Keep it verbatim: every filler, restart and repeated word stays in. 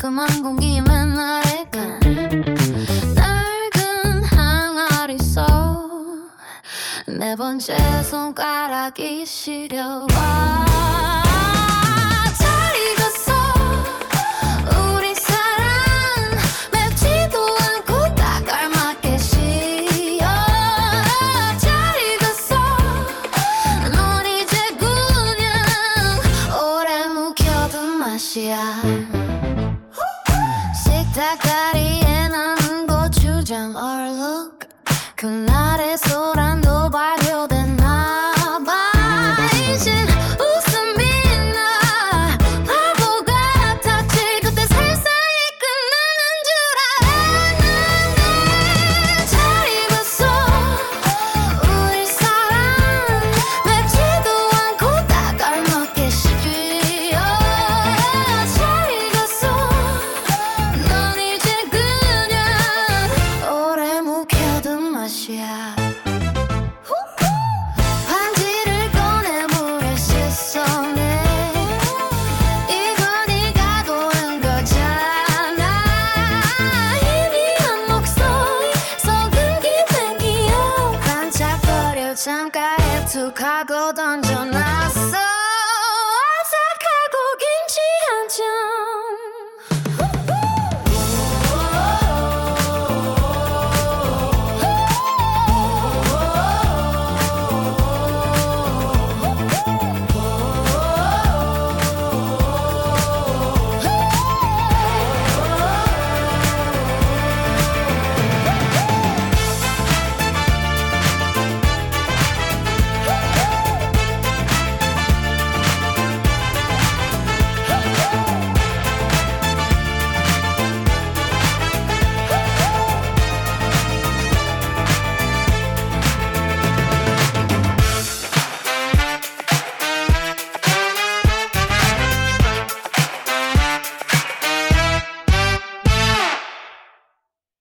상큼한 공기 맨날 해간 낡은 항아리 속 네 번째 손가락이 시려와. 잘 익었어 우리 사랑 맵지도 않고 딱 알맞게 식어. 잘 익었어 넌 이제 그냥 오래 묵혀둔 맛이야. 식탁 다리에 남은 고추장 얼룩 그날의 소란